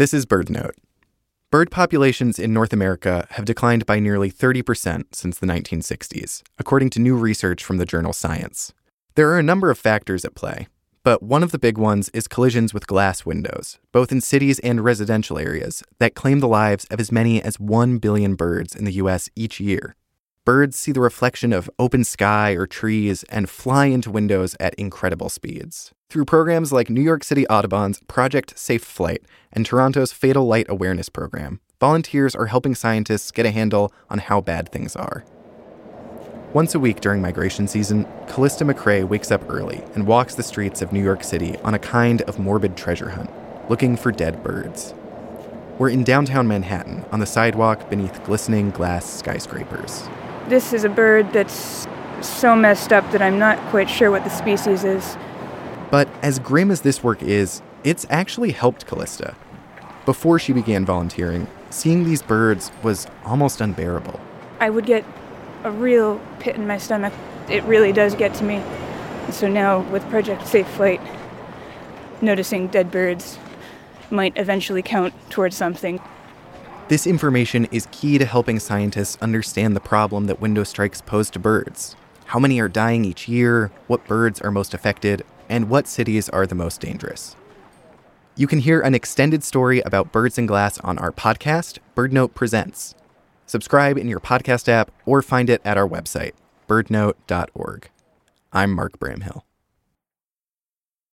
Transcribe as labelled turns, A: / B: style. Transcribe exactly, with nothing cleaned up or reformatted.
A: This is BirdNote. Bird populations in North America have declined by nearly thirty percent since the nineteen sixties, according to new research from the journal Science. There are a number of factors at play, but one of the big ones is collisions with glass windows, both in cities and residential areas, that claim the lives of as many as one billion birds in the U S each year. Birds see the reflection of open sky or trees and fly into windows at incredible speeds. Through programs like New York City Audubon's Project Safe Flight and Toronto's Fatal Light Awareness Program, volunteers are helping scientists get a handle on how bad things are. Once a week during migration season, Callista McRae wakes up early and walks the streets of New York City on a kind of morbid treasure hunt, looking for dead birds. We're in downtown Manhattan on the sidewalk beneath glistening glass skyscrapers.
B: This is a bird that's so messed up that I'm not quite sure what the species is.
A: But as grim as this work is, it's actually helped Callista. Before she began volunteering, seeing these birds was almost unbearable.
B: I would get a real pit in my stomach. It really does get to me. And so now with Project Safe Flight, noticing dead birds might eventually count towards something.
A: This information is key to helping scientists understand the problem that window strikes pose to birds. How many are dying each year, what birds are most affected, and what cities are the most dangerous. You can hear an extended story about birds and glass on our podcast, BirdNote Presents. Subscribe in your podcast app or find it at our website, birdnote dot org. I'm Mark Bramhill.